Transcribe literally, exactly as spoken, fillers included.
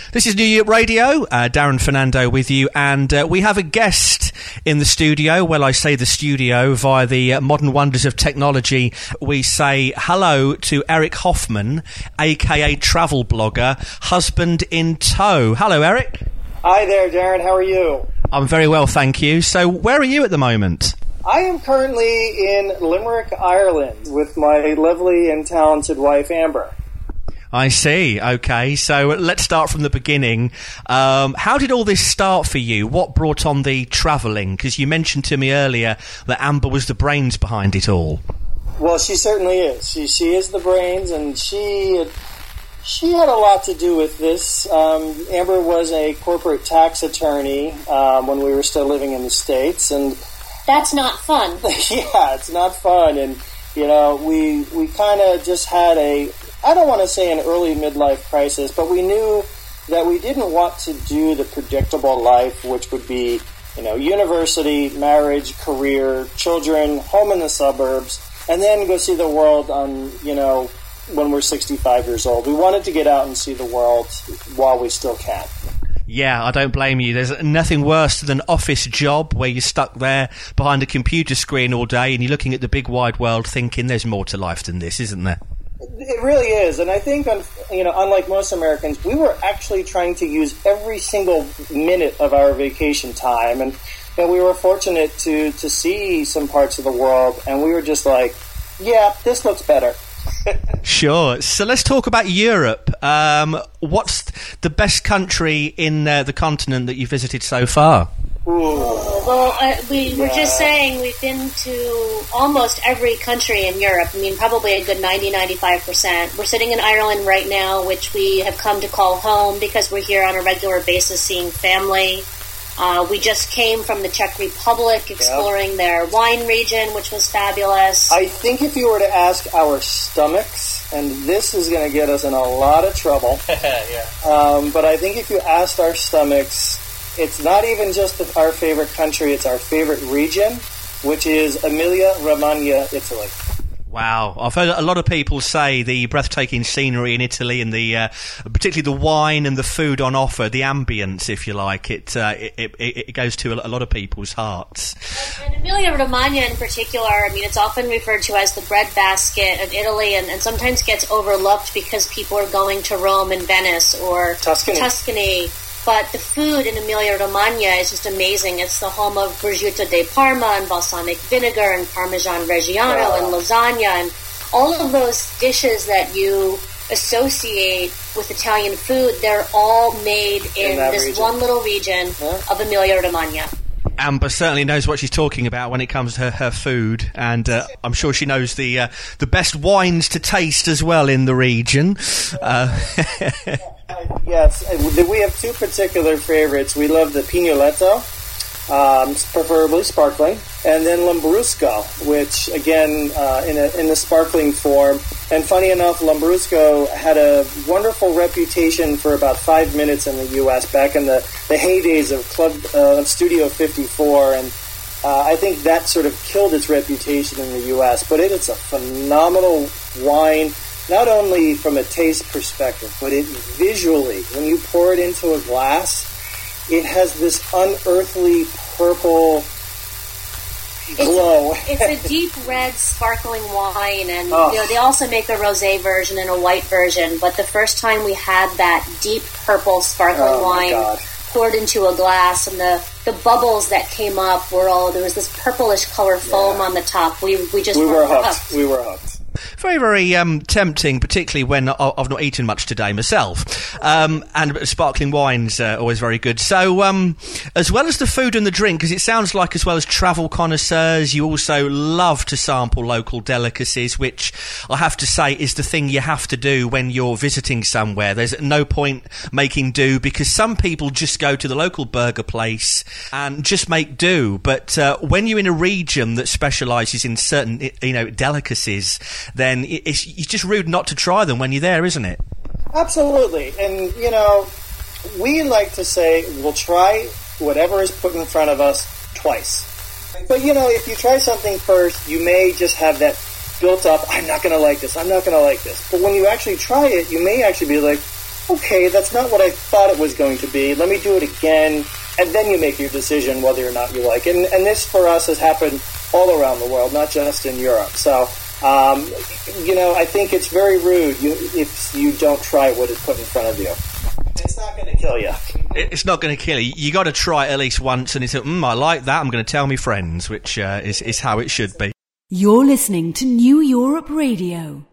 This is New Europe Radio, uh, Darren Fernando with you, and uh, we have a guest in the studio. Well, I say the studio via the uh, modern wonders of technology. We say hello to Eric Hoffman, aka travel blogger, husband in tow. Hello, Eric. Hi there, Darren. How are you? I'm very well, thank you. So, where are you at the moment? I am currently in Limerick, Ireland, with my lovely and talented wife, Amber. I see. Okay, so let's start from the beginning. Um, how did all this start for you? What brought on the travelling? Because you mentioned to me earlier that Amber was the brains behind it all. Well, she certainly is. She she is the brains, and she she had a lot to do with this. Um, Amber was a corporate tax attorney um, when we were still living in the States, and that's not fun. Yeah, it's not fun, and you know, we we kind of just had a. I don't want to say an early midlife crisis, but we knew that we didn't want to do the predictable life, which would be, you know, university, marriage, career, children, home in the suburbs, and then go see the world on, you know, when we're sixty-five years old. We wanted to get out and see the world while we still can. Yeah, I don't blame you. There's nothing worse than an office job where you're stuck there behind a computer screen all day and you're looking at the big wide world thinking there's more to life than this, isn't there? It really is, and I think, you know, unlike most Americans, we were actually trying to use every single minute of our vacation time, and you know, we were fortunate to, to see some parts of the world, and we were just like, yeah, this looks better. Sure. So let's talk about Europe. Um, what's the best country in uh, the continent that you've visited so far? Ooh. Well, uh, we were yeah. just saying we've been to almost every country in Europe. I mean, probably a good ninety, ninety-five percent. We're sitting in Ireland right now, which we have come to call home because we're here on a regular basis seeing family. Uh, we just came from the Czech Republic exploring yeah. their wine region, which was fabulous. I think if you were to ask our stomachs, and this is going to get us in a lot of trouble, yeah. um, but I think if you asked our stomachs, it's not even just our favorite country, it's our favorite region, which is Emilia-Romagna, Italy. Wow. I've heard a lot of people say the breathtaking scenery in Italy and the, uh, particularly the wine and the food on offer, the ambience, if you like, it, uh, it, it, it goes to a lot of people's hearts. And Emilia-Romagna in particular, I mean, it's often referred to as the breadbasket of Italy, and, and sometimes gets overlooked because people are going to Rome and Venice or Tuscany. Tuscany. But the food in Emilia-Romagna is just amazing. It's the home of prosciutto di Parma and balsamic vinegar and Parmesan Reggiano oh. and lasagna and all of those dishes that you associate with Italian food. They're all made in, in this region. one little region yeah. of Emilia-Romagna. Amber certainly knows what she's talking about when it comes to her, her food, and uh, I'm sure she knows the uh, the best wines to taste as well in the region. Uh, yes, we have two particular favorites. We love the Pignoletto, um, preferably sparkling, and then Lambrusco, which again uh, in a, in the sparkling form. And funny enough, Lambrusco had a wonderful reputation for about five minutes in the U S back in the, the heydays of Club uh, Studio fifty-four, and uh, I think that sort of killed its reputation in the U S. But it is a phenomenal wine, not only from a taste perspective, but it visually, when you pour it into a glass, it has this unearthly purple glow. It's, it's a deep red sparkling wine, and oh. you know they also make a rosé version and a white version. But the first time we had that deep purple sparkling oh wine poured into a glass, and the, the bubbles that came up were all there was this purplish color foam yeah. on the top. We we just we were, were hooked. hooked. We were hooked. Very, very um, tempting, particularly when I've not eaten much today myself. Um, and sparkling wines are always very good. So, um, as well as the food and the drink, because it sounds like as well as travel connoisseurs, you also love to sample local delicacies, which I have to say is the thing you have to do when you're visiting somewhere. There's no point making do, because some people just go to the local burger place and just make do. But uh, when you're in a region that specialises in certain, you know, delicacies, then it's, it's just rude not to try them when you're there, isn't it? Absolutely. And, you know, we like to say we'll try whatever is put in front of us twice. But, you know, if you try something first, you may just have that built up, I'm not going to like this, I'm not going to like this. But when you actually try it, you may actually be like, okay, that's not what I thought it was going to be. Let me do it again. And then you make your decision whether or not you like it. And, and this, for us, has happened all around the world, not just in Europe. So, um, you know, I think it's very rude you, if you don't try what is put in front of you. It's not going to kill you. It's not going to kill you. You got to try it at least once, and it's mm, I like that. I'm going to tell me friends, which uh, is is how it should be. You're listening to New Europe Radio.